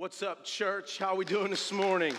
What's up, church? How are we doing this morning?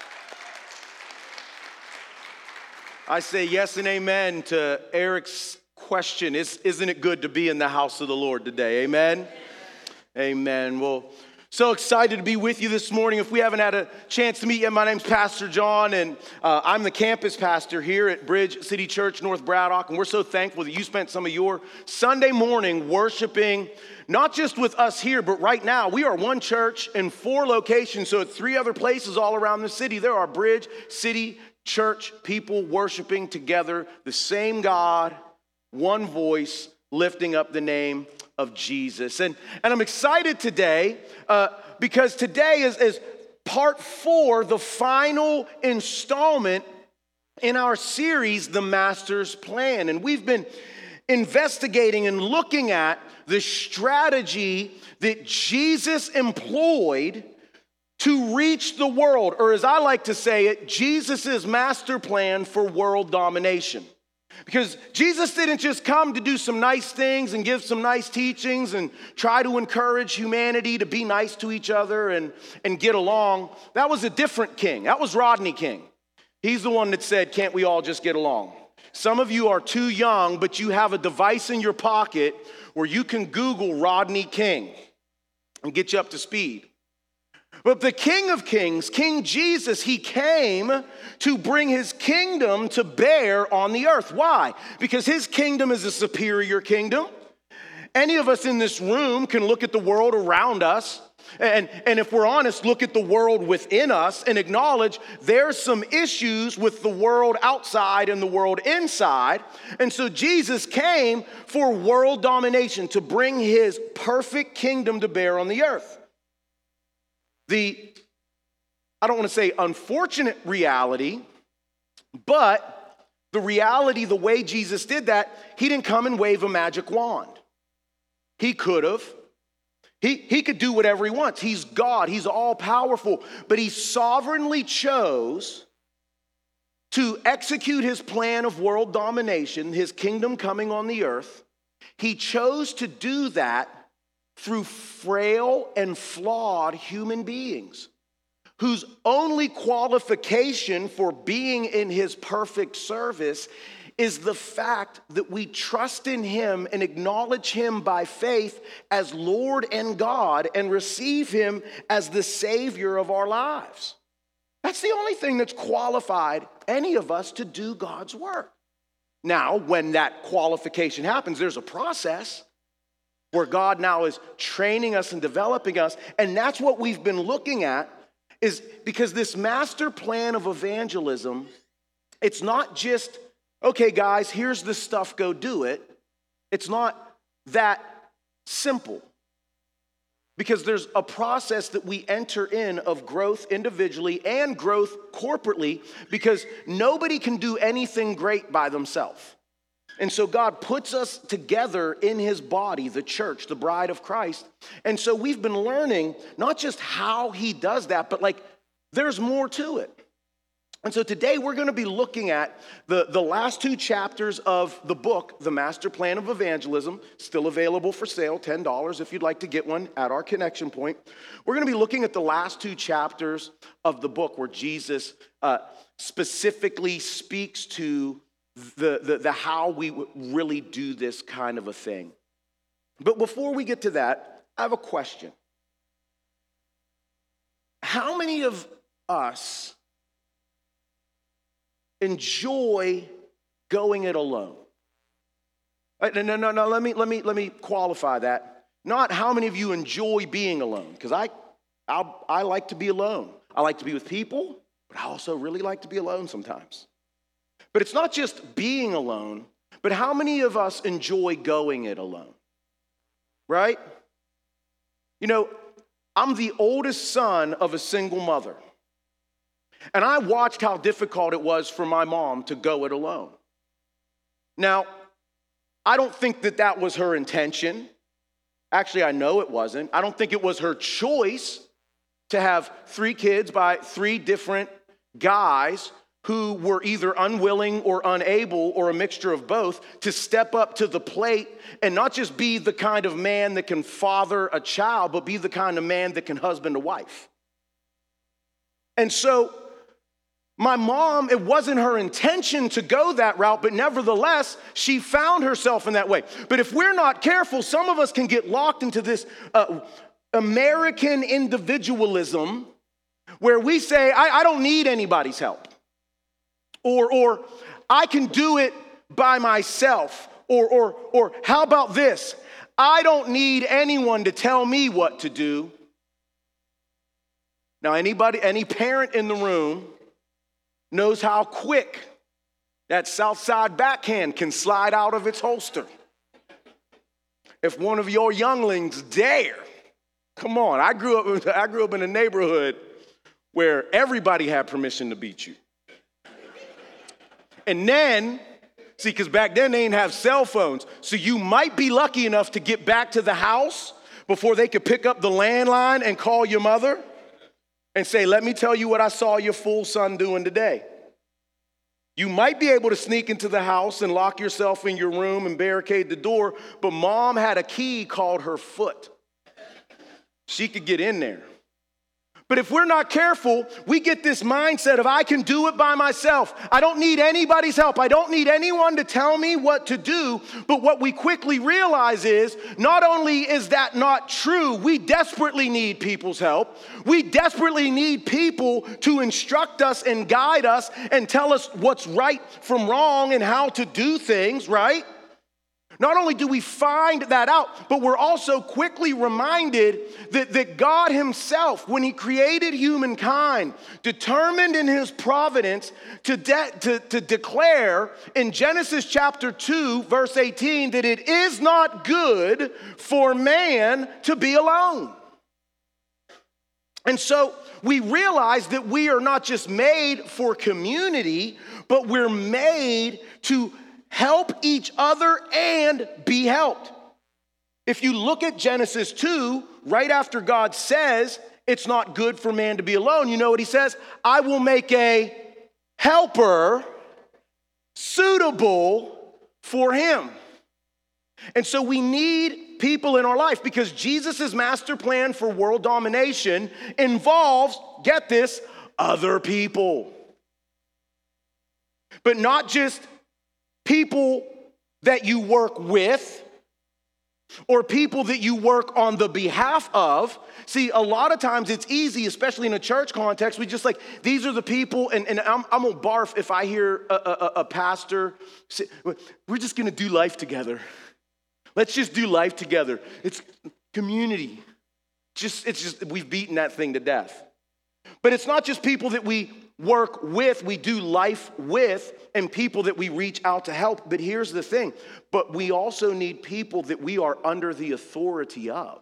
I say yes and amen to Eric's question. Isn't it good to be in the house of the Lord today? Amen? Amen. Well, so excited to be with you this morning. If we haven't had a chance to meet yet, my name's Pastor John, and I'm the campus pastor here at Bridge City Church, North Braddock, and we're so thankful that you spent some of your Sunday morning worshiping, not just with us here, but right now. We are one church in 4 locations, so at 3 other places all around the city. There are Bridge City Church people worshiping together, the same God, one voice, lifting up the name of Jesus. And I'm excited today because today is part 4, the final installment in our series, The Master's Plan. And we've been investigating and looking at the strategy that Jesus employed to reach the world, or as I like to say it, Jesus' master plan for world domination. Because Jesus didn't just come to do some nice things and give some nice teachings and try to encourage humanity to be nice to each other and get along. That was a different king. That was Rodney King. He's the one that said, can't we all just get along? Some of you are too young, but you have a device in your pocket where you can Google Rodney King and get you up to speed. But the King of Kings, King Jesus, he came to bring his kingdom to bear on the earth. Why? Because his kingdom is a superior kingdom. Any of us in this room can look at the world around us and if we're honest, look at the world within us and acknowledge there's some issues with the world outside and the world inside. And so Jesus came for world domination, to bring his perfect kingdom to bear on the earth. I don't want to say unfortunate reality, but the reality, the way Jesus did that, he didn't come and wave a magic wand. He could have. He could do whatever he wants. He's God. He's all powerful. But he sovereignly chose to execute his plan of world domination, his kingdom coming on the earth. He chose to do that through frail and flawed human beings whose only qualification for being in his perfect service is the fact that we trust in him and acknowledge him by faith as Lord and God and receive him as the Savior of our lives. That's the only thing that's qualified any of us to do God's work. Now, when that qualification happens, there's a process where God now is training us and developing us, and that's what we've been looking at, is because this master plan of evangelism, it's not just, okay, guys, here's the stuff, go do it. It's not that simple. Because there's a process that we enter in of growth individually and growth corporately, because nobody can do anything great by themselves. And so God puts us together in his body, the church, the bride of Christ. And so we've been learning not just how he does that, but there's more to it. And so today we're going to be looking at the last 2 chapters of the book, The Master Plan of Evangelism, still available for sale, $10 if you'd like to get one at our connection point. We're going to be looking at the last 2 chapters of the book where Jesus specifically speaks to the how we really do this kind of a thing. But before we get to that, I have a question. How many of us enjoy going it alone? No. Let me qualify that. Not how many of you enjoy being alone, because I like to be alone. I like to be with people, but I also really like to be alone sometimes. But it's not just being alone, but how many of us enjoy going it alone? Right? You know, I'm the oldest son of a single mother. And I watched how difficult it was for my mom to go it alone. Now, I don't think that was her intention. Actually, I know it wasn't. I don't think it was her choice to have 3 kids by 3 different guys who were either unwilling or unable or a mixture of both to step up to the plate and not just be the kind of man that can father a child, but be the kind of man that can husband a wife. And so my mom, it wasn't her intention to go that route, but nevertheless, she found herself in that way. But if we're not careful, some of us can get locked into this American individualism where we say, I don't need anybody's help. Or I can do it by myself. Or how about this? I don't need anyone to tell me what to do. Now, any parent in the room knows how quick that south side backhand can slide out of its holster. If one of your younglings dare, come on, I grew up in a neighborhood where everybody had permission to beat you. And then, see, because back then they didn't have cell phones, so you might be lucky enough to get back to the house before they could pick up the landline and call your mother and say, let me tell you what I saw your fool son doing today. You might be able to sneak into the house and lock yourself in your room and barricade the door, but mom had a key called her foot. She could get in there. But if we're not careful, we get this mindset of I can do it by myself. I don't need anybody's help. I don't need anyone to tell me what to do. But what we quickly realize is not only is that not true, we desperately need people's help. We desperately need people to instruct us and guide us and tell us what's right from wrong and how to do things, right? Not only do we find that out, but we're also quickly reminded that God himself, when he created humankind, determined in his providence to declare in Genesis chapter 2, verse 18, that it is not good for man to be alone. And so we realize that we are not just made for community, but we're made to help each other and be helped. If you look at Genesis 2, right after God says it's not good for man to be alone, you know what he says? I will make a helper suitable for him. And so we need people in our life because Jesus' master plan for world domination involves, get this, other people. But not just people that you work with or people that you work on the behalf of. See, a lot of times it's easy, especially in a church context, we just like, these are the people, and I'm gonna barf if I hear a pastor say, we're just gonna do life together. Let's just do life together. It's community. It's just, we've beaten that thing to death. But it's not just people that we work with, we do life with, and people that we reach out to help. But here's the thing, but we also need people that we are under the authority of.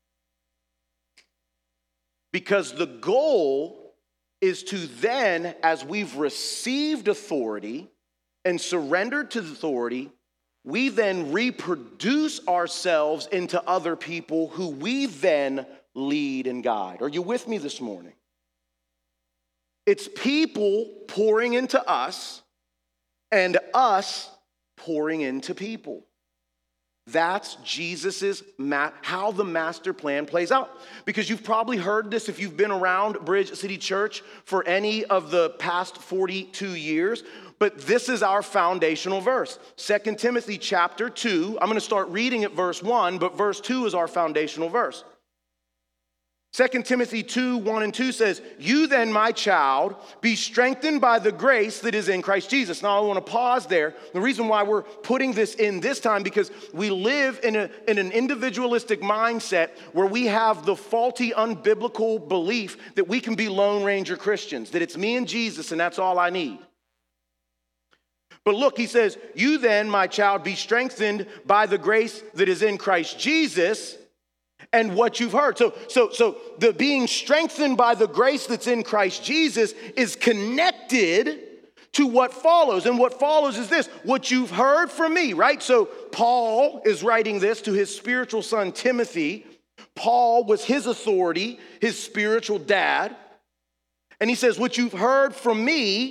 Because the goal is to then, as we've received authority and surrendered to the authority, we then reproduce ourselves into other people who we then lead and guide. Are you with me this morning? It's people pouring into us and us pouring into people. That's Jesus's how the master plan plays out. Because you've probably heard this if you've been around Bridge City Church for any of the past 42 years. But this is our foundational verse. 2 Timothy chapter 2. I'm going to start reading at verse 1, but verse 2 is our foundational verse. 2 Timothy 2, 1 and 2 says, you then, my child, be strengthened by the grace that is in Christ Jesus. Now, I want to pause there. The reason why we're putting this in this time, because we live in an individualistic mindset where we have the faulty, unbiblical belief that we can be Lone Ranger Christians, that it's me and Jesus and that's all I need. But look, he says, you then, my child, be strengthened by the grace that is in Christ Jesus and what you've heard. So the being strengthened by the grace that's in Christ Jesus is connected to what follows. And what follows is this, what you've heard from me, right? So Paul is writing this to his spiritual son, Timothy. Paul was his authority, his spiritual dad. And he says, what you've heard from me,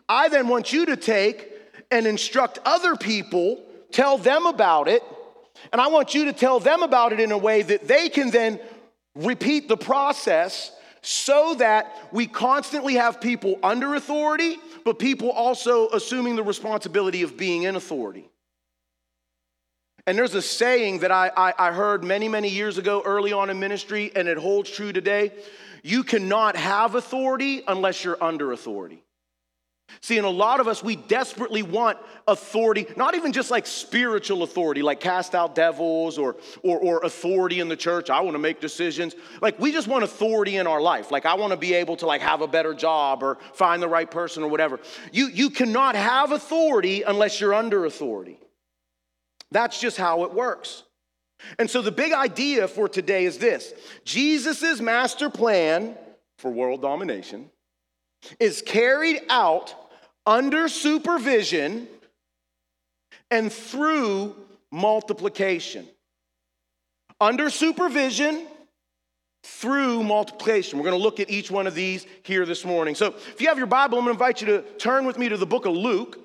I then want you to take and instruct other people, tell them about it, and I want you to tell them about it in a way that they can then repeat the process so that we constantly have people under authority, but people also assuming the responsibility of being in authority. And there's a saying that I heard many, many years ago early on in ministry, and it holds true today. You cannot have authority unless you're under authority. See, and a lot of us, we desperately want authority, not even just like spiritual authority, like cast out devils or authority in the church. I want to make decisions. Like, we just want authority in our life. Like, I want to be able to like have a better job or find the right person or whatever. You cannot have authority unless you're under authority. That's just how it works. And so the big idea for today is this. Jesus' master plan for world domination is carried out under supervision and through multiplication. Under supervision, through multiplication. We're going to look at each one of these here this morning. So if you have your Bible, I'm going to invite you to turn with me to the book of Luke.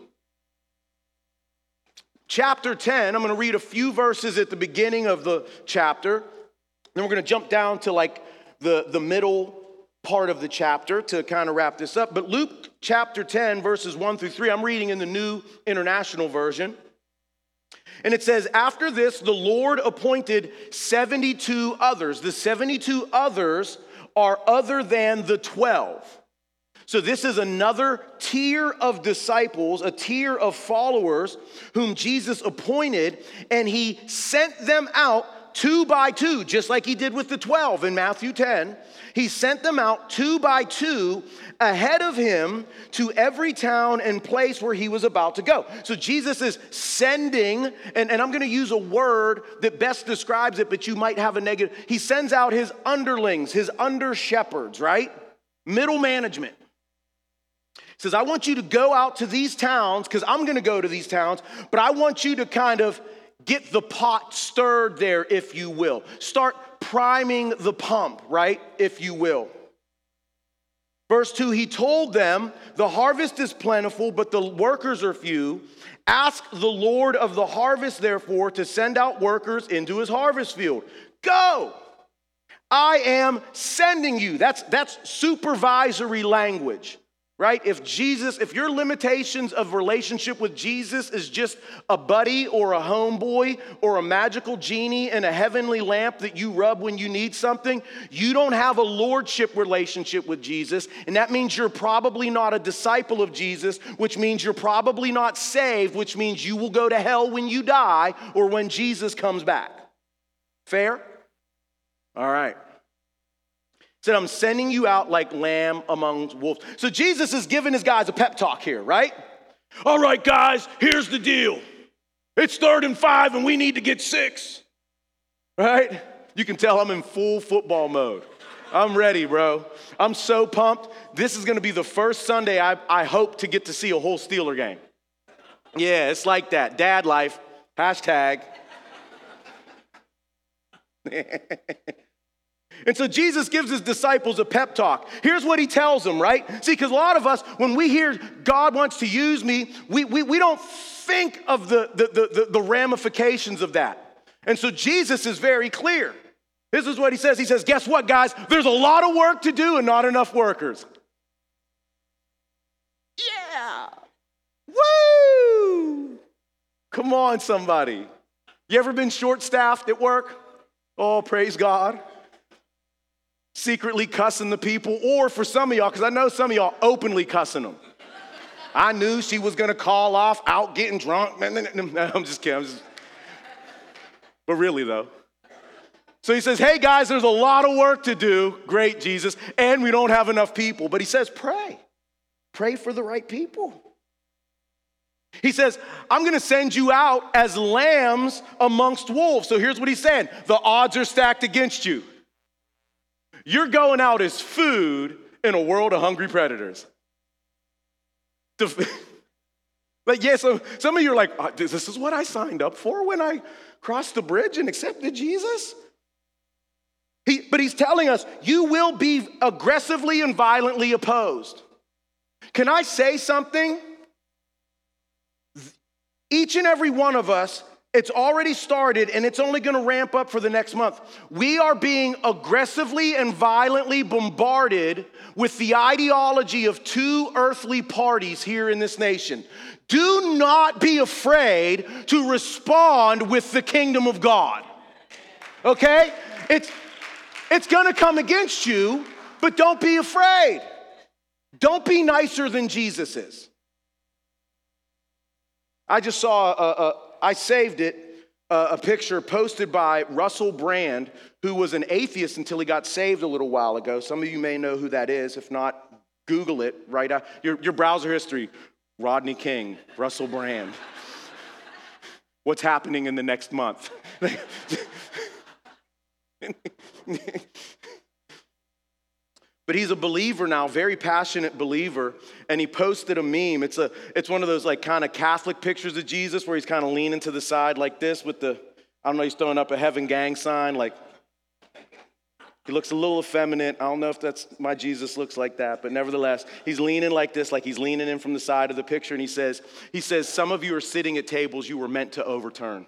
Chapter 10, I'm going to read a few verses at the beginning of the chapter. Then we're going to jump down to like the middle part of the chapter to kind of wrap this up. But Luke chapter 10, verses 1 through 3, I'm reading in the New International Version. And it says, after this, the Lord appointed 72 others. The 72 others are other than the 12. So this is another tier of disciples, a tier of followers whom Jesus appointed, and he sent them out 2 by 2, just like he did with the 12 in Matthew 10. He sent them out 2 by 2 ahead of him to every town and place where he was about to go. So Jesus is sending, and I'm going to use a word that best describes it, but you might have a negative. He sends out his underlings, his under shepherds, right? Middle management. He says, I want you to go out to these towns, because I'm going to go to these towns, but I want you to kind of get the pot stirred there, if you will. Start priming the pump, right, if you will. Verse 2, he told them, the harvest is plentiful, but the workers are few. Ask the Lord of the harvest, therefore, to send out workers into his harvest field. Go! I am sending you. That's supervisory language. Right? If your limitations of relationship with Jesus is just a buddy or a homeboy or a magical genie in a heavenly lamp that you rub when you need something, you don't have a lordship relationship with Jesus, and that means you're probably not a disciple of Jesus, which means you're probably not saved, which means you will go to hell when you die or when Jesus comes back. Fair? All right. Said, I'm sending you out like lamb among wolves. So Jesus is giving his guys a pep talk here, right? All right, guys, here's the deal. It's 3rd and 5, and we need to get 6. Right? You can tell I'm in full football mode. I'm ready, bro. I'm so pumped. This is going to be the first Sunday I hope to get to see a whole Steeler game. Yeah, it's like that. Dad life. Hashtag. And so Jesus gives his disciples a pep talk. Here's what he tells them, right? See, because a lot of us, when we hear God wants to use me, we don't think of the ramifications of that. And so Jesus is very clear. This is what he says. He says, guess what, guys? There's a lot of work to do and not enough workers. Yeah. Woo! Come on, somebody. You ever been short-staffed at work? Oh, praise God. Secretly cussing the people, or for some of y'all, because I know some of y'all openly cussing them. I knew she was going to call off out getting drunk. No, I'm just kidding. But really, though. So he says, hey, guys, there's a lot of work to do. Great, Jesus. And we don't have enough people. But he says, pray. Pray for the right people. He says, I'm going to send you out as lambs amongst wolves. So here's what he's saying. The odds are stacked against you. You're going out as food in a world of hungry predators. Like, yeah, so some of you are like, this is what I signed up for when I crossed the bridge and accepted Jesus? But he's telling us, you will be aggressively and violently opposed. Can I say something? Each and every one of us, it's already started and it's only gonna ramp up for the next month. We are being aggressively and violently bombarded with the ideology of two earthly parties here in this nation. Do not be afraid to respond with the kingdom of God. Okay? It's gonna come against you, but don't be afraid. Don't be nicer than Jesus is. I just saw, I saved it, a picture posted by Russell Brand, who was an atheist until he got saved a little while ago. Some of you may know who that is. If not, Google it right out. Your browser history, Rodney King, Russell Brand. What's happening in the next month? But he's a believer now, very passionate believer, and he posted a meme. It's one of those like kind of Catholic pictures of Jesus where he's kind of leaning to the side like this with the, I don't know, he's throwing up a heaven gang sign. Like, he looks a little effeminate. I don't know if that's my Jesus looks like that, but nevertheless, he's leaning like this, like he's leaning in from the side of the picture, and he says, some of you are sitting at tables you were meant to overturn.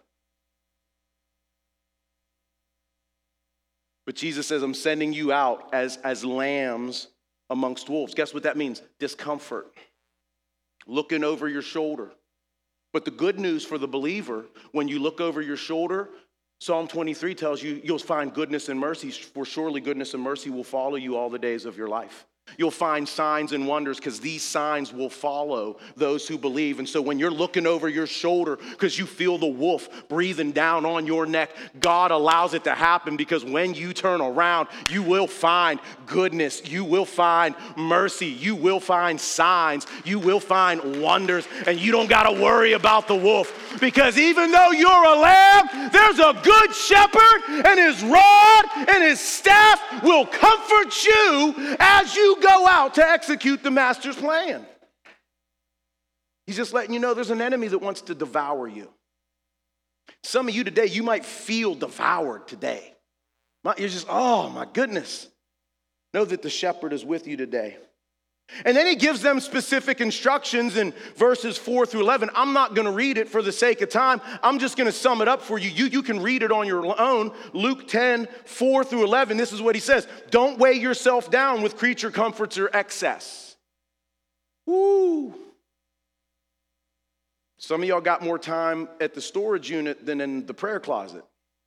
But Jesus says, I'm sending you out as lambs amongst wolves. Guess what that means? Discomfort. Looking over your shoulder. But the good news for the believer, when you look over your shoulder, Psalm 23 tells you you'll find goodness and mercy, for surely goodness and mercy will follow you all the days of your life. You'll find signs and wonders because these signs will follow those who believe. And so when you're looking over your shoulder because you feel the wolf breathing down on your neck, God allows it to happen because when you turn around, you will find goodness. You will find mercy. You will find signs. You will find wonders. And you don't got to worry about the wolf because even though you're a lamb, there's a good shepherd and his rod and his staff will comfort you as you go out to execute the master's plan. He's just letting you know there's an enemy that wants to devour you. Some of you today, you might feel devoured today. You're just, oh my goodness. Know that the shepherd is with you today. And then he gives them specific instructions in verses 4 through 11. I'm not going to read it for the sake of time. I'm just going to sum it up for you. You can read it on your own. Luke 10, 4 through 11. This is what he says. Don't weigh yourself down with creature comforts or excess. Woo. Some of y'all got more time at the storage unit than in the prayer closet.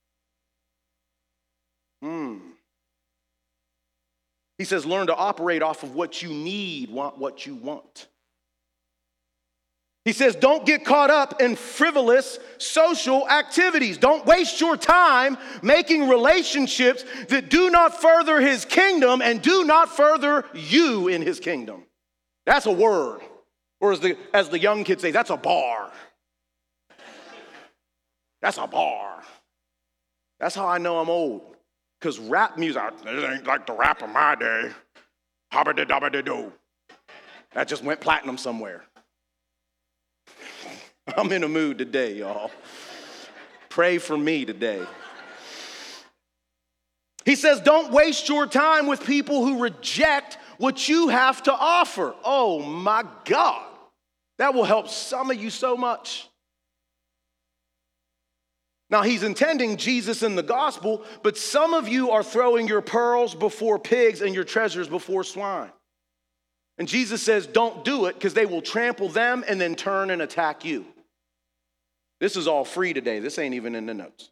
He says, learn to operate off of what you need, want what you want. He says, don't get caught up in frivolous social activities. Don't waste your time making relationships that do not further his kingdom and do not further you in his kingdom. That's a word. Or as the young kids say, that's a bar. That's a bar. That's how I know I'm old. Because rap music, it ain't like the rap of my day. Habba-da-dabba-da-do. That just went platinum somewhere. I'm in a mood today, y'all. Pray for me today. He says, don't waste your time with people who reject what you have to offer. Oh my God. That will help some of you so much. Now, he's intending Jesus in the gospel, but some of you are throwing your pearls before pigs and your treasures before swine. And Jesus says, don't do it because they will trample them and then turn and attack you. This is all free today. This ain't even in the notes.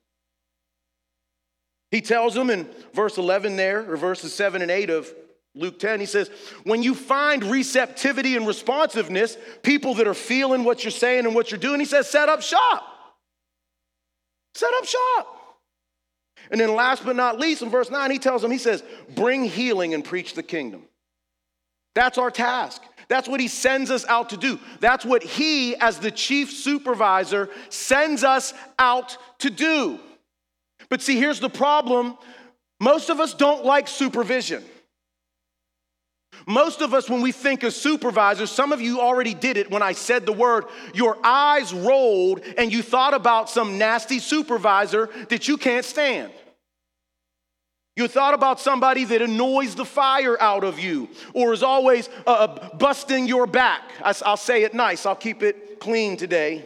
He tells them in verse 11 there, or verses 7 and 8 of Luke 10, he says, when you find receptivity and responsiveness, people that are feeling what you're saying and what you're doing, he says, set up shop. Set up shop. And then last but not least, in verse 9, he tells them, he says, bring healing and preach the kingdom. That's our task. That's what he sends us out to do. That's what he, as the chief supervisor, sends us out to do. But see, here's the problem. Most of us don't like supervision. Most of us, when we think of supervisors, some of you already did it when I said the word, your eyes rolled and you thought about some nasty supervisor that you can't stand. You thought about somebody that annoys the fire out of you or is always busting your back. I'll say it nice. I'll keep it clean today.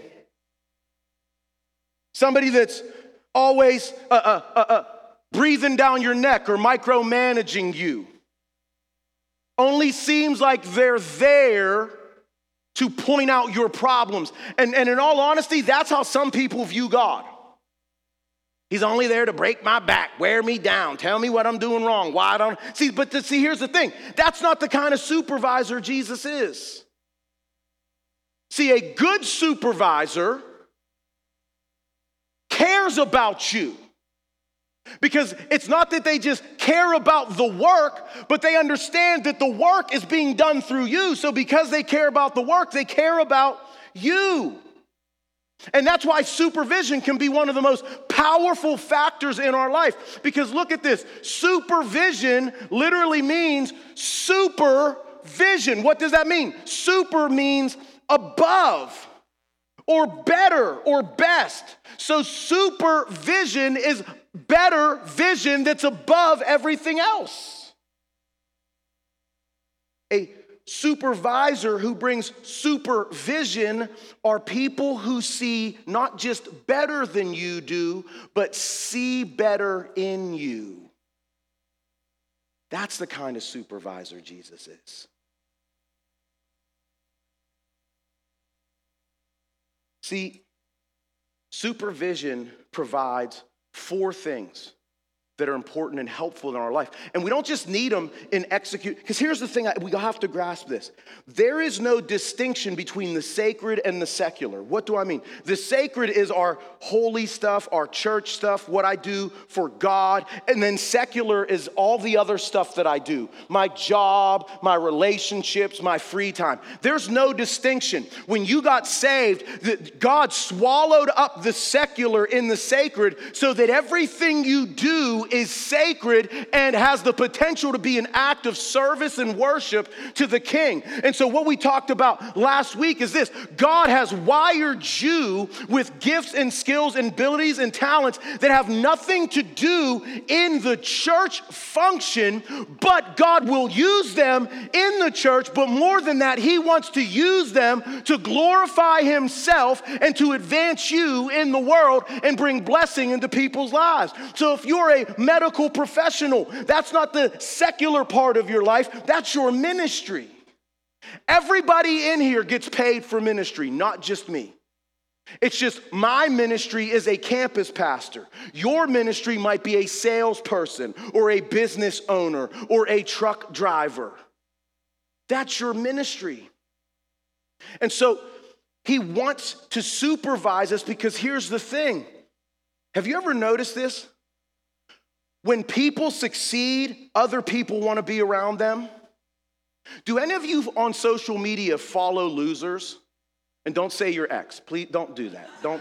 Somebody that's always breathing down your neck or micromanaging you. Only seems like they're there to point out your problems. And in all honesty, that's how some people view God. He's only there to break my back, wear me down, tell me what I'm doing wrong, why I don't. See, here's the thing. That's not the kind of supervisor Jesus is. See, a good supervisor cares about you. Because it's not that they just care about the work, but they understand that the work is being done through you. So because they care about the work, they care about you. And that's why supervision can be one of the most powerful factors in our life. Because look at this. Supervision literally means supervision. What does that mean? Super means above or better or best. So supervision is better vision that's above everything else. A supervisor who brings supervision are people who see not just better than you do, but see better in you. That's the kind of supervisor Jesus is. See, supervision provides 4 things that are important and helpful in our life. And we don't just need them in execute. Because here's the thing, we have to grasp this. There is no distinction between the sacred and the secular. What do I mean? The sacred is our holy stuff, our church stuff, what I do for God. And then secular is all the other stuff that I do. My job, my relationships, my free time. There's no distinction. When you got saved, God swallowed up the secular in the sacred so that everything you do is sacred and has the potential to be an act of service and worship to the King. And so what we talked about last week is this. God has wired you with gifts and skills and abilities and talents that have nothing to do in the church function, but God will use them in the church. But more than that, He wants to use them to glorify Himself and to advance you in the world and bring blessing into people's lives. So if you're a medical professional, that's not the secular part of your life, that's your ministry. Everybody in here gets paid for ministry, not just me. It's just my ministry is a campus pastor. Your ministry might be a salesperson or a business owner or a truck driver. That's your ministry. And so He wants to supervise us because here's the thing. Have you ever noticed this? When people succeed, other people want to be around them. Do any of you on social media follow losers? And don't say your ex. Please don't do that. Don't.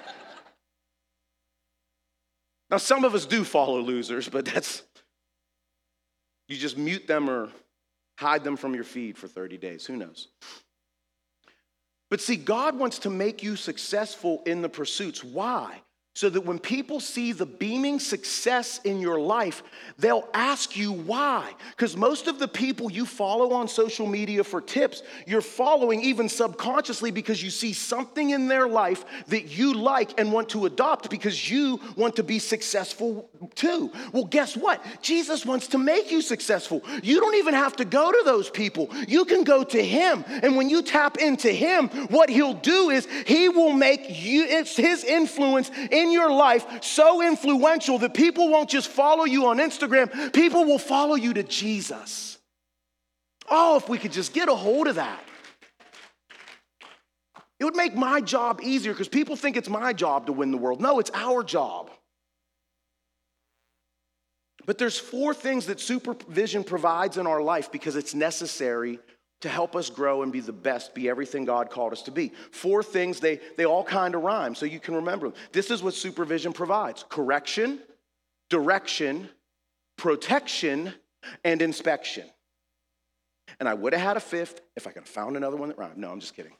Now, some of us do follow losers, but you just mute them or hide them from your feed for 30 days. Who knows? But see, God wants to make you successful in the pursuits. Why? So that when people see the beaming success in your life, they'll ask you why. Because most of the people you follow on social media for tips, you're following even subconsciously because you see something in their life that you like and want to adopt because you want to be successful too. Well, guess what? Jesus wants to make you successful. You don't even have to go to those people. You can go to Him. And when you tap into Him, what He'll do is He will make it's His influence in your life so influential that people won't just follow you on Instagram, people will follow you to Jesus. Oh, if we could just get a hold of that. It would make my job easier because people think it's my job to win the world. No, it's our job. But there's 4 things that supervision provides in our life because it's necessary to help us grow and be the best, be everything God called us to be. 4 things, they all kind of rhyme, so you can remember them. This is what supervision provides: correction, direction, protection, and inspection. And I would have had a 5th if I could have found another one that rhymed. No, I'm just kidding.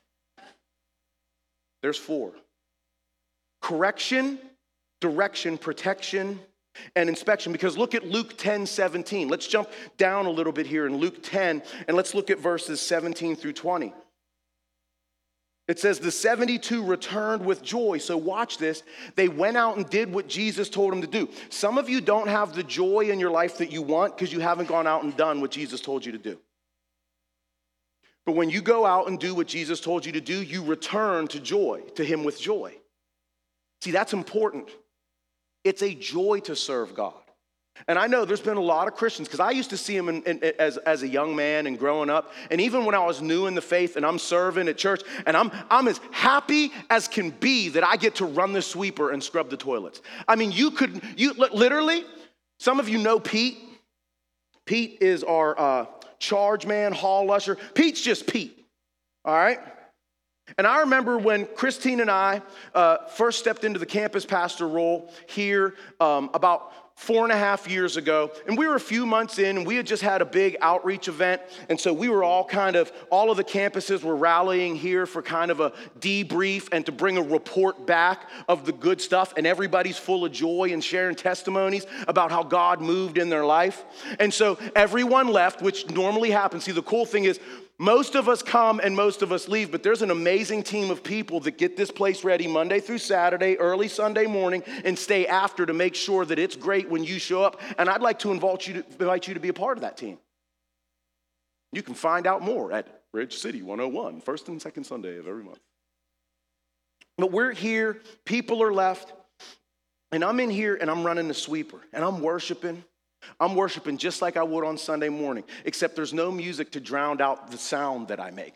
There's 4. Correction, direction, protection, and inspection. Because look at Luke 10:17. Let's jump down a little bit here in Luke 10, and let's look at verses 17 through 20. It says, the 72 returned with joy. So watch this. They went out and did what Jesus told them to do. Some of you don't have the joy in your life that you want because you haven't gone out and done what Jesus told you to do. But when you go out and do what Jesus told you to do, you return to joy, to him with joy. See, that's important. It's a joy to serve God. And I know there's been a lot of Christians, because I used to see them as a young man and growing up, and even when I was new in the faith and I'm serving at church, and I'm as happy as can be that I get to run the sweeper and scrub the toilets. I mean, you literally, some of you know Pete. Pete is our charge man, hall usher. Pete's just Pete, all right? And I remember when Christine and I first stepped into the campus pastor role here about 4.5 years ago, and we were a few months in, and we had just had a big outreach event, and so we were all of the campuses were rallying here for kind of a debrief and to bring a report back of the good stuff, and everybody's full of joy and sharing testimonies about how God moved in their life. And so everyone left, which normally happens. See, the cool thing is, most of us come and most of us leave, but there's an amazing team of people that get this place ready Monday through Saturday, early Sunday morning, and stay after to make sure that it's great when you show up. And I'd like to invite you to be a part of that team. You can find out more at Bridge City 101, first and second Sunday of every month. But we're here, people are left, and I'm in here and I'm running the sweeper, and I'm worshiping. I'm worshiping just like I would on Sunday morning, except there's no music to drown out the sound that I make.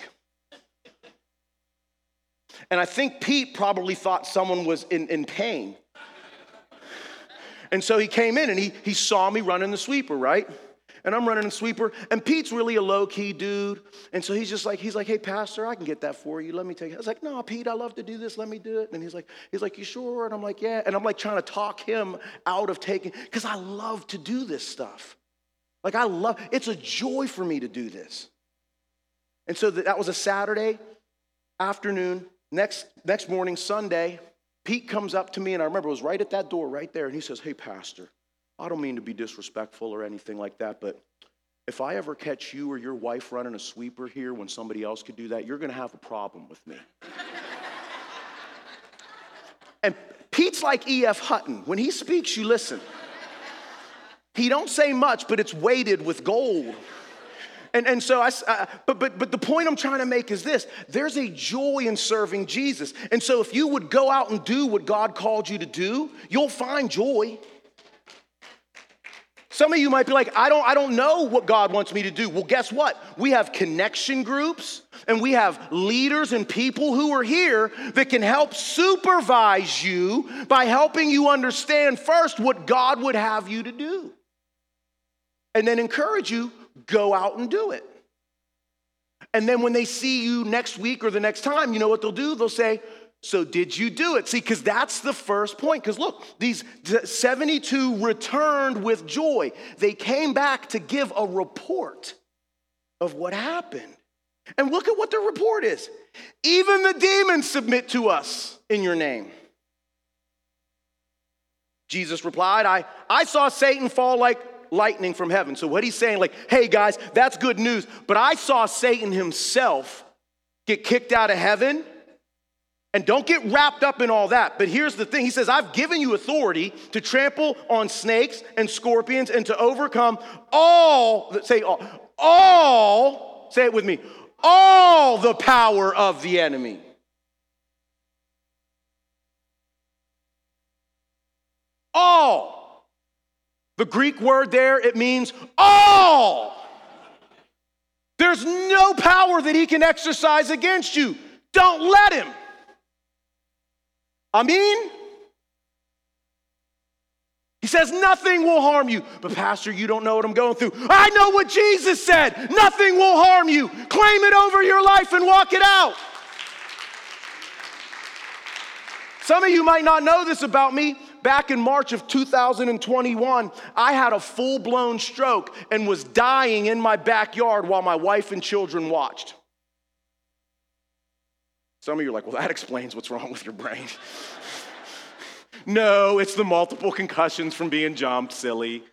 And I think Pete probably thought someone was in pain. And so he came in and he saw me running the sweeper, right? And I'm running the sweeper, and Pete's really a low-key dude. And so he's like, hey, pastor, I can get that for you. Let me take it. I was like, no, Pete, I love to do this. Let me do it. And he's like, you sure? And I'm like, yeah. And I'm like trying to talk him out of taking, because I love to do this stuff. Like it's a joy for me to do this. And so that was a Saturday afternoon. Next morning, Sunday, Pete comes up to me, and I remember it was right at that door right there. And he says, hey, pastor, I don't mean to be disrespectful or anything like that, but if I ever catch you or your wife running a sweeper here when somebody else could do that, you're going to have a problem with me. And Pete's like E.F. Hutton. When he speaks, you listen. He don't say much, but it's weighted with gold. And so but the point I'm trying to make is this: there's a joy in serving Jesus. And so if you would go out and do what God called you to do, you'll find joy. Some of you might be like, I don't know what God wants me to do. Well, guess what? We have connection groups, and we have leaders and people who are here that can help supervise you by helping you understand first what God would have you to do. And then encourage you, go out and do it. And then when they see you next week or the next time, you know what they'll do? They'll say, so did you do it? See, because that's the first point. Because look, these 72 returned with joy. They came back to give a report of what happened. And look at what the report is. Even the demons submit to us in your name. Jesus replied, I saw Satan fall like lightning from heaven. So what he's saying, like, hey guys, that's good news. But I saw Satan himself get kicked out of heaven. And don't get wrapped up in all that. But here's the thing. He says, I've given you authority to trample on snakes and scorpions and to overcome all, say it with me, all the power of the enemy. All. The Greek word there, it means all. There's no power that he can exercise against you. Don't let him. I mean, he says nothing will harm you. But pastor, you don't know what I'm going through. I know what Jesus said. Nothing will harm you. Claim it over your life and walk it out. Some of you might not know this about me. Back in March of 2021, I had a full-blown stroke and was dying in my backyard while my wife and children watched. Some of you are like, well, that explains what's wrong with your brain. No, it's the multiple concussions from being jumped, silly.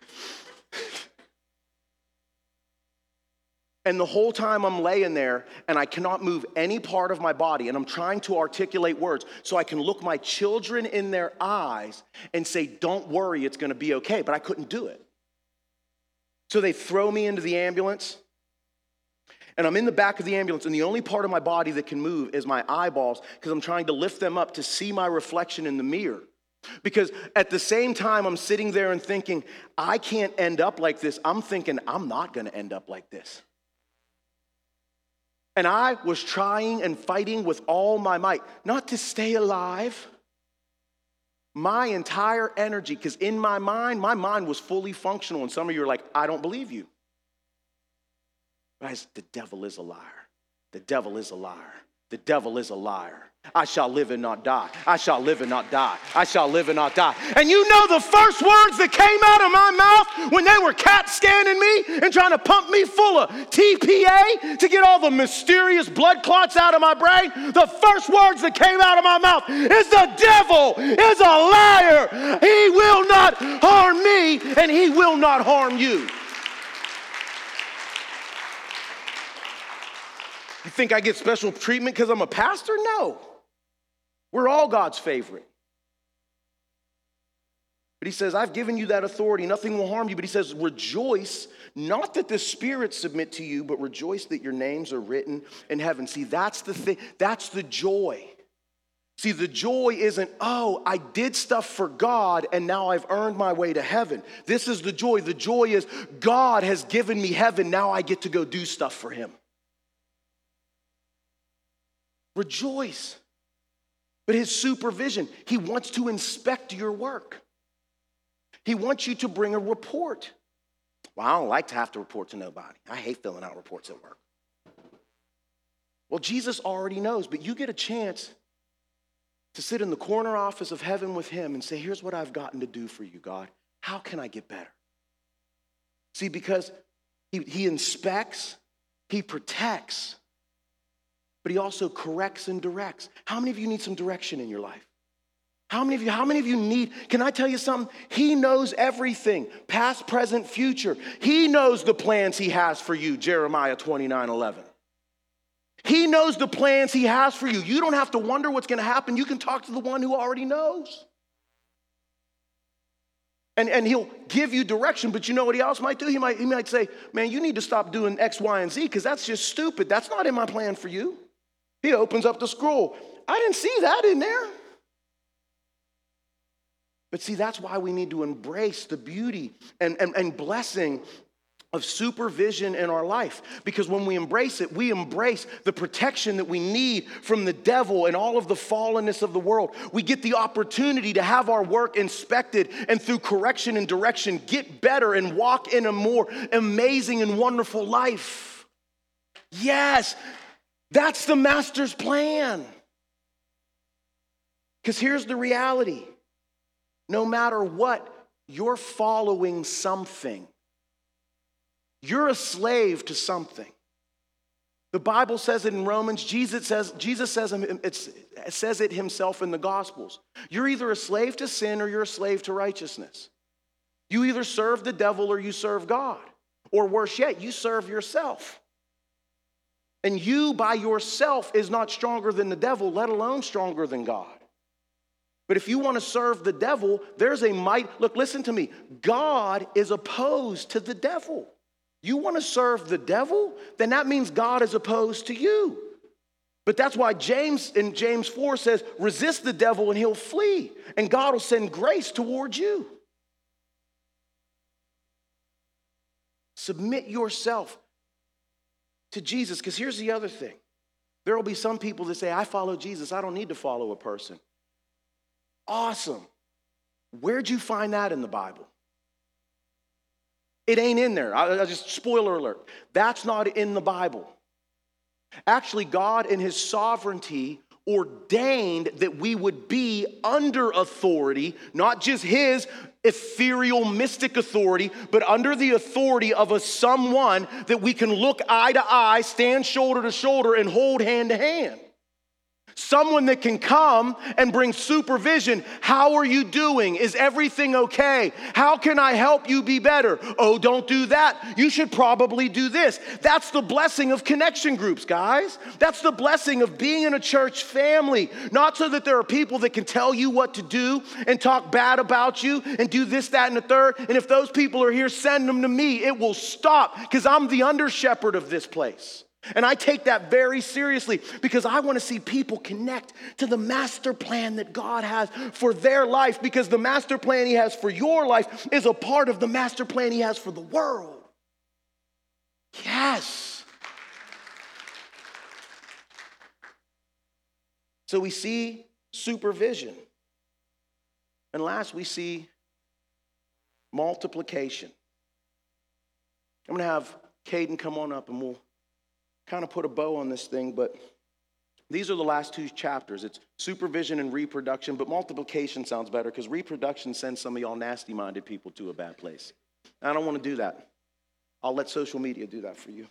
And the whole time I'm laying there and I cannot move any part of my body and I'm trying to articulate words so I can look my children in their eyes and say, don't worry, it's going to be okay. But I couldn't do it. So they throw me into the ambulance. And I'm in the back of the ambulance, and the only part of my body that can move is my eyeballs because I'm trying to lift them up to see my reflection in the mirror. Because at the same time, I'm sitting there and thinking, I can't end up like this. I'm thinking, I'm not going to end up like this. And I was trying and fighting with all my might, not to stay alive. My entire energy, because in my mind was fully functional. And some of you are like, I don't believe you. Guys, the devil is a liar. The devil is a liar. The devil is a liar. I shall live and not die. I shall live and not die. I shall live and not die. And you know the first words that came out of my mouth when they were CAT scanning me and trying to pump me full of TPA to get all the mysterious blood clots out of my brain, the first words that came out of my mouth is the devil is a liar. He will not harm me and he will not harm you. You think I get special treatment because I'm a pastor? No. We're all God's favorite. But he says, I've given you that authority. Nothing will harm you. But he says, rejoice, not that the spirits submit to you, but rejoice that your names are written in heaven. See, that's the thing. That's the joy. See, the joy isn't, oh, I did stuff for God and now I've earned my way to heaven. This is the joy. The joy is God has given me heaven. Now I get to go do stuff for him. Rejoice. But his supervision, he wants to inspect your work. He wants you to bring a report. Well, I don't like to have to report to nobody. I hate filling out reports at work. Well, Jesus already knows, but you get a chance to sit in the corner office of heaven with him and say, here's what I've gotten to do for you, God. How can I get better? See, because he inspects, he protects, but he also corrects and directs. How many of you need some direction in your life? How many of you need, can I tell you something? He knows everything, past, present, future. He knows the plans he has for you, Jeremiah 29:11. He knows the plans he has for you. You don't have to wonder what's going to happen. You can talk to the one who already knows. And he'll give you direction, but you know what he else might do? He might say, man, you need to stop doing X, Y, and Z because that's just stupid. That's not in my plan for you. He opens up the scroll. I didn't see that in there. But see, that's why we need to embrace the beauty and blessing of supervision in our life. Because when we embrace it, we embrace the protection that we need from the devil and all of the fallenness of the world. We get the opportunity to have our work inspected and through correction and direction, get better and walk in a more amazing and wonderful life. Yes, that's the master's plan. Because here's the reality. No matter what, you're following something. You're a slave to something. The Bible says it in Romans. Jesus says it himself in the Gospels. You're either a slave to sin or you're a slave to righteousness. You either serve the devil or you serve God. Or worse yet, you serve yourself. And you by yourself is not stronger than the devil, let alone stronger than God. But if you want to serve the devil, there's a might. Look, listen to me. God is opposed to the devil. You want to serve the devil? Then that means God is opposed to you. But that's why James in James 4 says, resist the devil and he'll flee. And God will send grace towards you. Submit yourself to Jesus. Because here's the other thing. There will be some people that say, I follow Jesus. I don't need to follow a person. Awesome. Where'd you find that in the Bible? It ain't in there. I just, spoiler alert. That's not in the Bible. Actually, God in his sovereignty ordained that we would be under authority, not just his ethereal mystic authority, but under the authority of a someone that we can look eye to eye, stand shoulder to shoulder, and hold hand to hand. Someone that can come and bring supervision. How are you doing? Is everything okay? How can I help you be better? Oh, don't do that. You should probably do this. That's the blessing of connection groups, guys. That's the blessing of being in a church family. Not so that there are people that can tell you what to do and talk bad about you and do this, that, and the third. And if those people are here, send them to me. It will stop because I'm the under shepherd of this place. And I take that very seriously because I want to see people connect to the master plan that God has for their life, because the master plan he has for your life is a part of the master plan he has for the world. Yes. So we see supervision. And last, we see multiplication. I'm going to have Caden come on up and we'll kind of put a bow on this thing, but these are the last two chapters. It's supervision and reproduction, but multiplication sounds better because reproduction sends some of y'all nasty-minded people to a bad place. I don't want to do that. I'll let social media do that for you.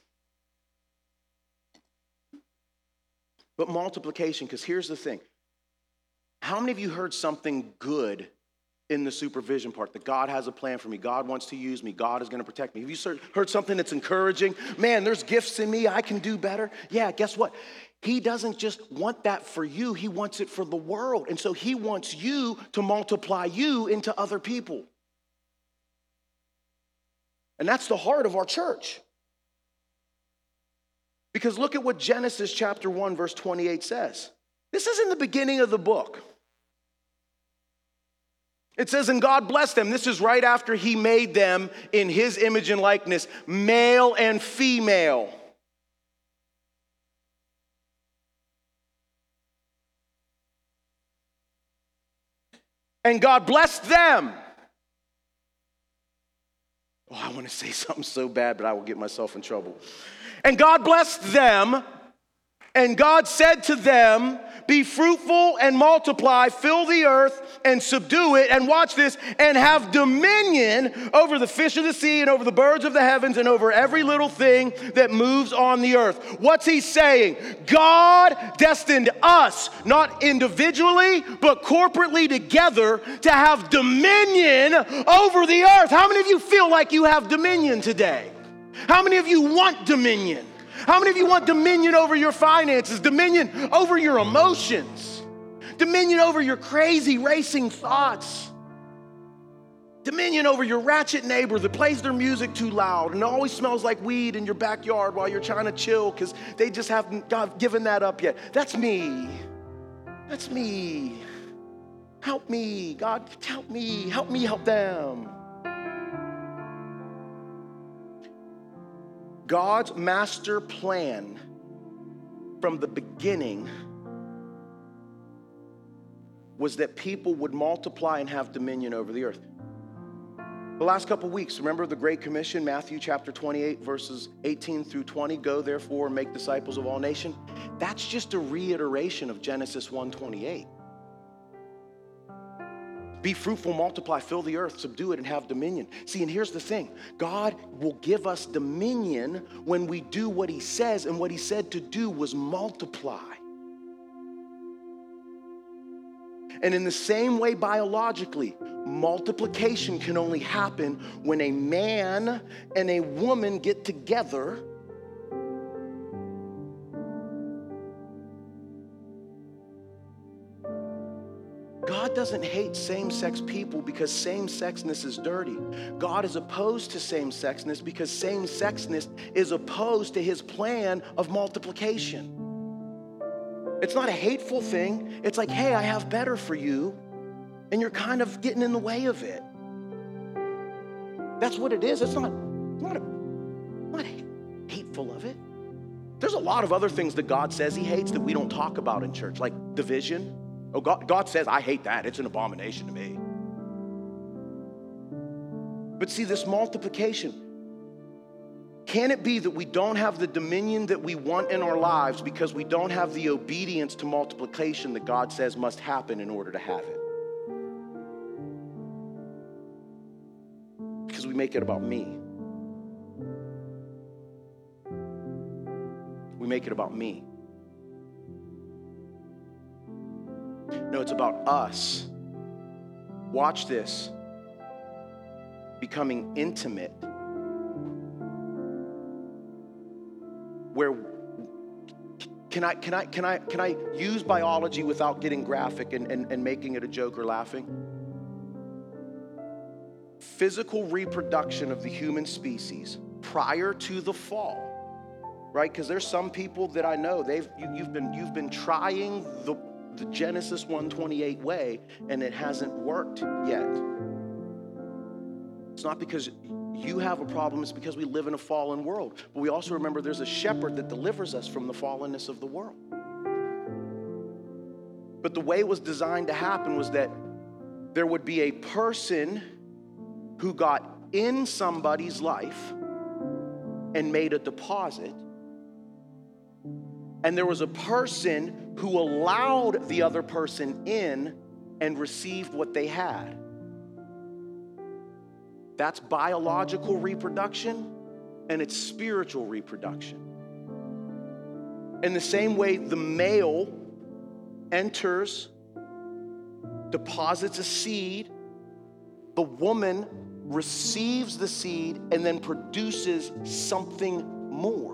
But multiplication, because here's the thing. How many of you heard something good in the supervision part, that God has a plan for me, God wants to use me, God is going to protect me? Have you heard something that's encouraging? Man, there's gifts in me, I can do better. Yeah, guess what? He doesn't just want that for you, he wants it for the world. And so he wants you to multiply you into other people. And that's the heart of our church. Because look at what Genesis chapter 1 verse 28 says. This is in the beginning of the book. It says, and God blessed them. This is right after he made them in his image and likeness, male and female. And God blessed them. Oh, I want to say something so bad, but I will get myself in trouble. And God blessed them, and God said to them, be fruitful and multiply, fill the earth and subdue it, and watch this, and have dominion over the fish of the sea and over the birds of the heavens and over every little thing that moves on the earth. What's he saying? God destined us, not individually, but corporately together, to have dominion over the earth. How many of you feel like you have dominion today? How many of you want dominion? How many of you want dominion over your finances, dominion over your emotions, dominion over your crazy racing thoughts, dominion over your ratchet neighbor that plays their music too loud and always smells like weed in your backyard while you're trying to chill because they just haven't given that up yet? That's me. That's me. Help me. God, help me. Help me help them. God's master plan from the beginning was that people would multiply and have dominion over the earth. The last couple weeks, remember the Great Commission, Matthew chapter 28, verses 18 through 20, go therefore and make disciples of all nations. That's just a reiteration of Genesis 1:28. Be fruitful, multiply, fill the earth, subdue it, and have dominion. See, and here's the thing. God will give us dominion when we do what he says, and what he said to do was multiply. And in the same way, biologically, multiplication can only happen when a man and a woman get together God doesn't hate same-sex people because same-sexness is dirty. God is opposed to same-sexness because same-sexness is opposed to his plan of multiplication. It's not a hateful thing. It's like, hey, I have better for you, and you're kind of getting in the way of it. That's what it is. It's not hateful of it. There's a lot of other things that God says he hates that we don't talk about in church, like division. Oh, God says, I hate that. It's an abomination to me. But see, this multiplication, can it be that we don't have the dominion that we want in our lives because we don't have the obedience to multiplication that God says must happen in order to have it? Because we make it about me. We make it about me. it's about us, watch this, becoming intimate, where can I use biology without getting graphic and making it a joke or laughing? Physical reproduction of the human species prior to the fall, right? Because there's some people that I know, you've been trying the Genesis 1:28 way, and it hasn't worked yet. It's not because you have a problem, it's because we live in a fallen world. But we also remember there's a shepherd that delivers us from the fallenness of the world. But the way it was designed to happen was that there would be a person who got in somebody's life and made a deposit. And there was a person who allowed the other person in and received what they had. That's biological reproduction, and it's spiritual reproduction. In the same way, the male enters, deposits a seed, the woman receives the seed, and then produces something more.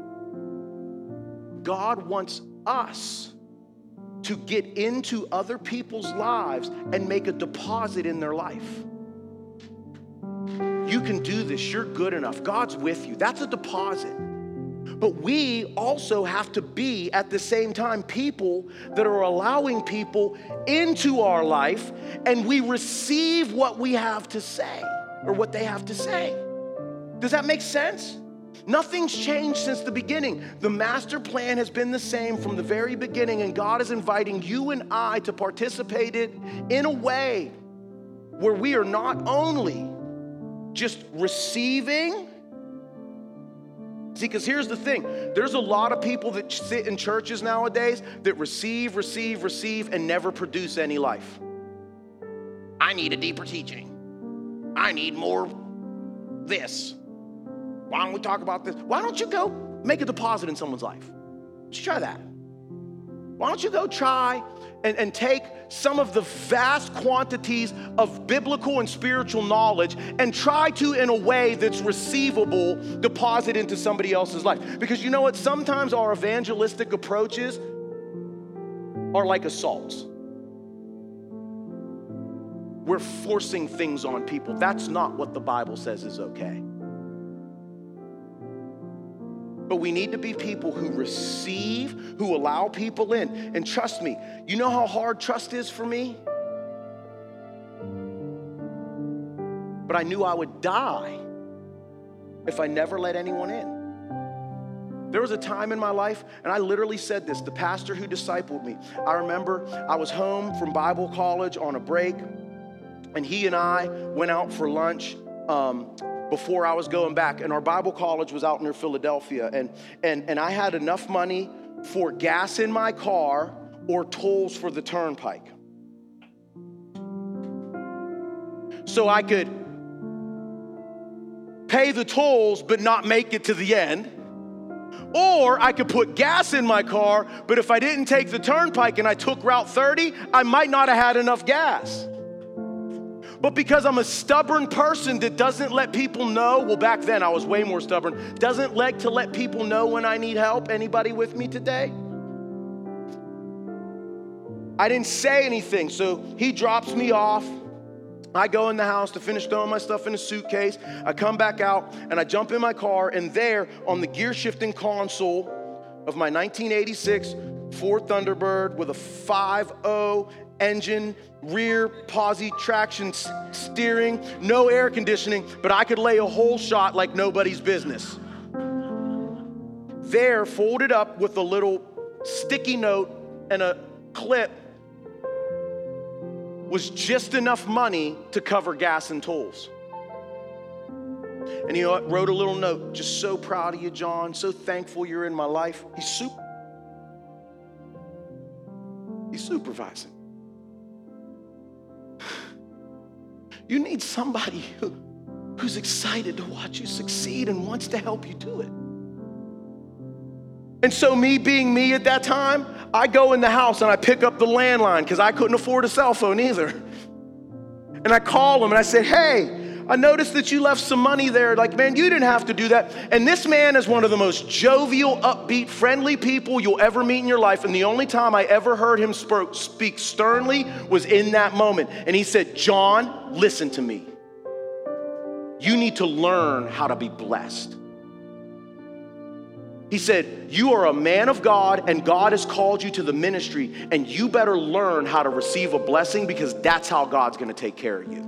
God wants us to get into other people's lives and make a deposit in their life. You can do this. You're good enough. God's with you. That's a deposit. But we also have to be, at the same time, people that are allowing people into our life, and we receive what we have to say or what they have to say. Does that make sense? Nothing's changed since the beginning. The master plan has been the same from the very beginning, and God is inviting you and I to participate in a way where we are not only just receiving. See, because here's the thing. There's a lot of people that sit in churches nowadays that receive, and never produce any life. I need a deeper teaching. I need more this. Why don't we talk about this? Why don't you go make a deposit in someone's life? Just try that. Why don't you go try and take some of the vast quantities of biblical and spiritual knowledge and try to, in a way that's receivable, deposit into somebody else's life. Because you know what? Sometimes our evangelistic approaches are like assaults. We're forcing things on people. That's not what the Bible says is okay. But we need to be people who receive, who allow people in. And trust me, you know how hard trust is for me? But I knew I would die if I never let anyone in. There was a time in my life, and I literally said this, the pastor who discipled me. I remember I was home from Bible college on a break, and he and I went out for lunch before I was going back, and our Bible college was out near Philadelphia, and I had enough money for gas in my car or tolls for the turnpike. So I could pay the tolls but not make it to the end, or I could put gas in my car, but if I didn't take the turnpike and I took Route 30, I might not have had enough gas. But because I'm a stubborn person that doesn't let people know, well, back then I was way more stubborn, doesn't like to let people know when I need help. Anybody with me today? I didn't say anything, so he drops me off. I go in the house to finish throwing my stuff in a suitcase. I come back out and I jump in my car, and there on the gear shifting console of my 1986 Ford Thunderbird with a 5.0 engine, rear posi traction steering, no air conditioning, but I could lay a whole shot like nobody's business. There, folded up with a little sticky note and a clip, was just enough money to cover gas and tolls. And you know what? Wrote a little note, just so proud of you, John, so thankful you're in my life. He's supervising. You need somebody who's excited to watch you succeed and wants to help you do it. And so me being me at that time, I go in the house and I pick up the landline because I couldn't afford a cell phone either. And I call him and I said, hey, I noticed that you left some money there. Like, man, you didn't have to do that. And this man is one of the most jovial, upbeat, friendly people you'll ever meet in your life. And the only time I ever heard him speak sternly was in that moment. And he said, John, listen to me. You need to learn how to be blessed. He said, you are a man of God and God has called you to the ministry and you better learn how to receive a blessing because that's how God's going to take care of you.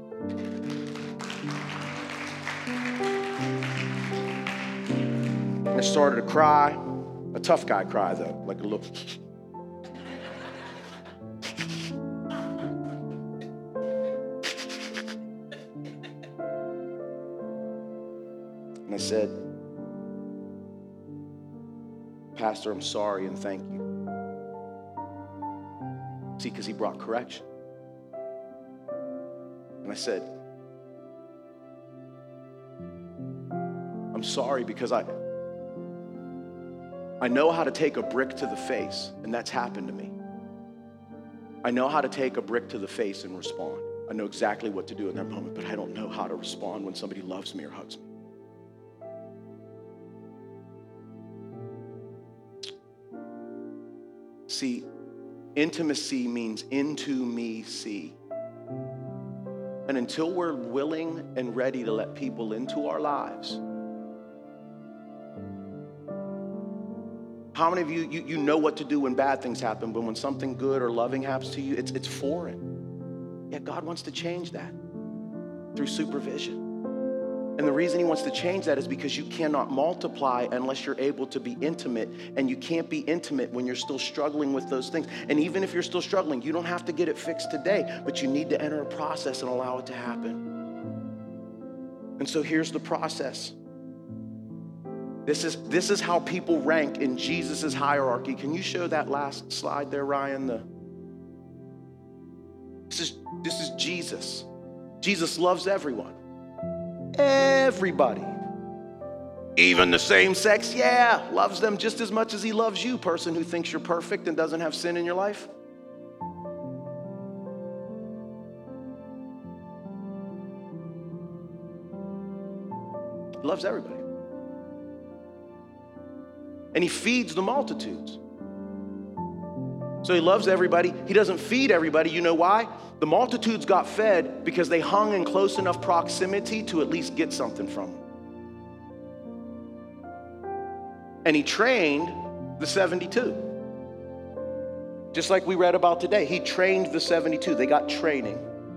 I started to cry, a tough guy cry though, like a little. And I said, Pastor, I'm sorry and thank you. See, because he brought correction. And I said, I'm sorry because I know how to take a brick to the face, and that's happened to me. I know how to take a brick to the face and respond. I know exactly what to do in that moment, but I don't know how to respond when somebody loves me or hugs me. See, intimacy means into me see. And until we're willing and ready to let people into our lives, how many of you know what to do when bad things happen, but when something good or loving happens to you, it's foreign. Yet God wants to change that through supervision. And the reason he wants to change that is because you cannot multiply unless you're able to be intimate, and you can't be intimate when you're still struggling with those things. And even if you're still struggling, you don't have to get it fixed today, but you need to enter a process and allow it to happen. And so here's the process. This is how people rank in Jesus' hierarchy. Can you show that last slide there, Ryan? This is Jesus. Jesus loves everyone. Everybody. Even the same sex, yeah, loves them just as much as he loves you, person who thinks you're perfect and doesn't have sin in your life. He loves everybody. And he feeds the multitudes. So he loves everybody. He doesn't feed everybody. You know why? The multitudes got fed because they hung in close enough proximity to at least get something from him. And he trained the 72. Just like we read about today. He trained the 72. They got training.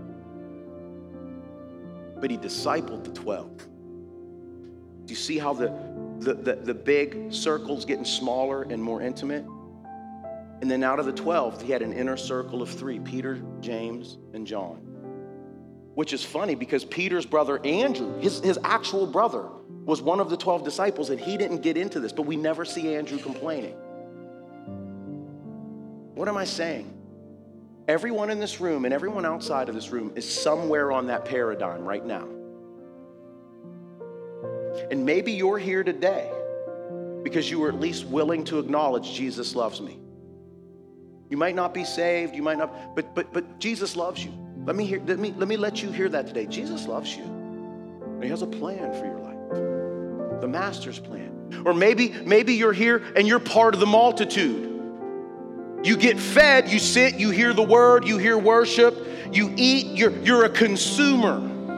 But he discipled the 12. Do you see how the big circle's getting smaller and more intimate? And then out of the 12, he had an inner circle of 3, Peter, James, and John. Which is funny because Peter's brother, Andrew, his actual brother, was one of the 12 disciples, and he didn't get into this, but we never see Andrew complaining. What am I saying? Everyone in this room and everyone outside of this room is somewhere on that paradigm right now. And maybe you're here today because you were at least willing to acknowledge Jesus loves me. You might not be saved, you might not, but Jesus loves you. Let me let you hear that today. Jesus loves you. And he has a plan for your life. The master's plan. Or maybe you're here and you're part of the multitude. You get fed, you sit, you hear the word, you hear worship, you eat, you're a consumer.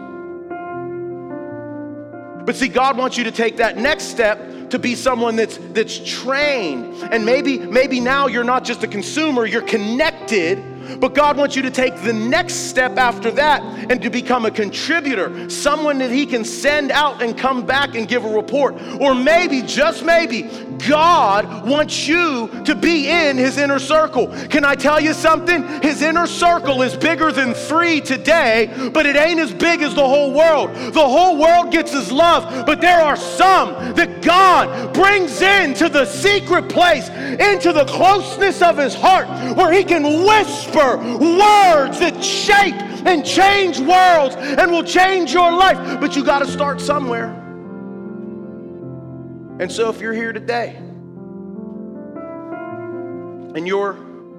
But see, God wants you to take that next step to be someone that's trained. And maybe now you're not just a consumer, you're connected. But God wants you to take the next step after that and to become a contributor, someone that he can send out and come back and give a report. Or maybe, just maybe, God wants you to be in his inner circle. Can I tell you something? His inner circle is bigger than 3 today, but it ain't as big as the whole world. The whole world gets his love, but there are some that God brings into the secret place, into the closeness of his heart, where he can whisper words that shape and change worlds and will change your life. But you got to start somewhere. And so if you're here today and you're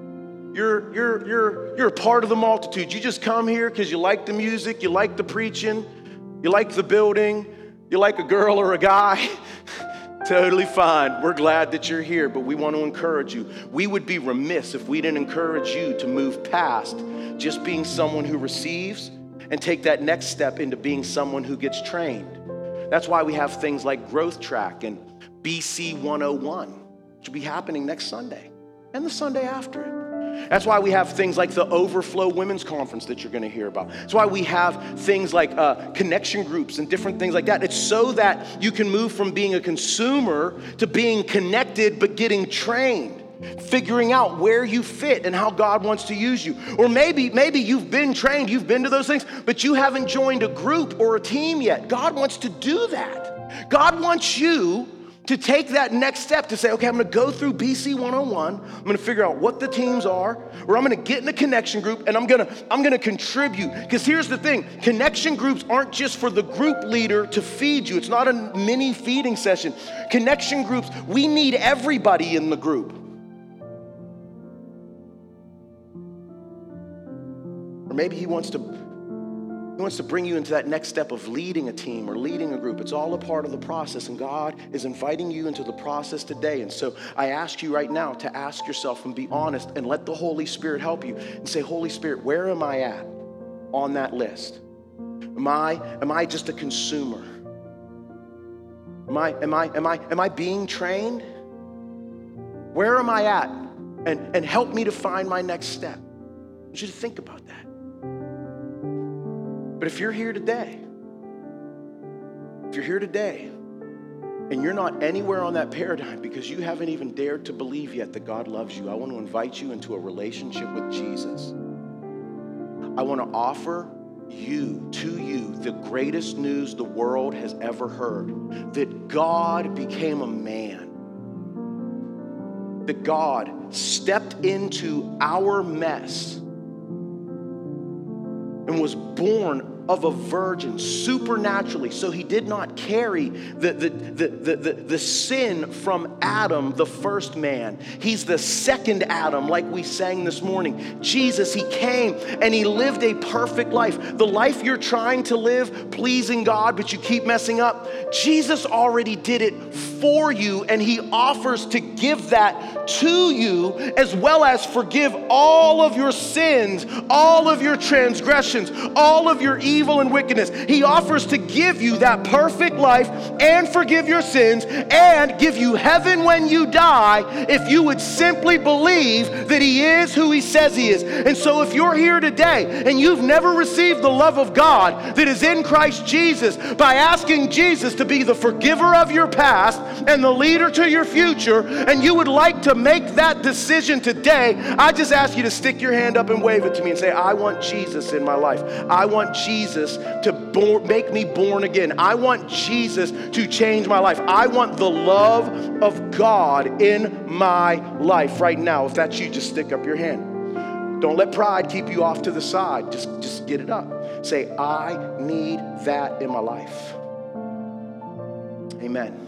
a part of the multitude. You just come here because you like the music, you like the preaching, you like the building, you like a girl or a guy. Totally fine. We're glad that you're here, but we want to encourage you. We would be remiss if we didn't encourage you to move past just being someone who receives and take that next step into being someone who gets trained. That's why we have things like Growth Track and BC 101, which will be happening next Sunday and the Sunday after it. That's why we have things like the Overflow Women's Conference that you're going to hear about. That's why we have things like connection groups and different things like that. It's so that you can move from being a consumer to being connected but getting trained, figuring out where you fit and how God wants to use you. Or maybe you've been trained, you've been to those things, but you haven't joined a group or a team yet. God wants to do that. God wants you to take that next step to say, okay, I'm going to go through BC 101. I'm going to figure out what the teams are, or I'm going to get in a connection group and I'm going to contribute. Because here's the thing, connection groups aren't just for the group leader to feed you. It's not a mini feeding session. Connection groups, we need everybody in the group. Or maybe he wants to bring you into that next step of leading a team or leading a group. It's all a part of the process, and God is inviting you into the process today. And so I ask you right now to ask yourself and be honest and let the Holy Spirit help you and say, Holy Spirit, where am I at on that list? Am I just a consumer? Am I being trained? Where am I at? And help me to find my next step. I want you to think about that. But if you're here today, and you're not anywhere on that paradigm because you haven't even dared to believe yet that God loves you, I want to invite you into a relationship with Jesus. I want to offer to you the greatest news the world has ever heard, that God became a man, that God stepped into our mess and was born of a virgin supernaturally. So he did not carry the sin from Adam, the first man. He's the second Adam, like we sang this morning. Jesus, he came and he lived a perfect life. The life you're trying to live, pleasing God, but you keep messing up, Jesus already did it for you, and he offers to give that to you, as well as forgive all of your sins, all of your transgressions, all of your evil and wickedness. He offers to give you that perfect life and forgive your sins and give you heaven when you die if you would simply believe that he is who he says he is. And so if you're here today and you've never received the love of God that is in Christ Jesus by asking Jesus to be the forgiver of your past and the leader to your future, and you would like to make that decision today, I just ask you to stick your hand up and wave it to me and say, I want Jesus in my life. I want Jesus to make me born again. I want Jesus to change my life. I want the love of God in my life right now. If that's you, just stick up your hand. Don't let pride keep you off to the side. Just get it up. Say, I need that in my life. Amen.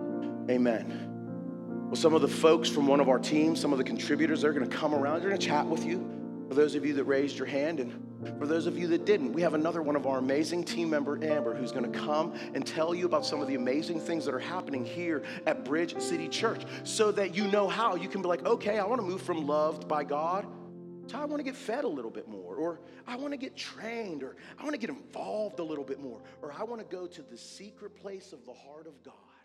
Amen. Well, some of the folks from one of our teams, some of the contributors, they're going to come around. They're going to chat with you. For those of you that raised your hand, and for those of you that didn't, we have another one of our amazing team member, Amber, who's going to come and tell you about some of the amazing things that are happening here at Bridge City Church, so that you know how you can be like, okay, I want to move from loved by God to I want to get fed a little bit more, or I want to get trained, or I want to get involved a little bit more, or I want to go to the secret place of the heart of God.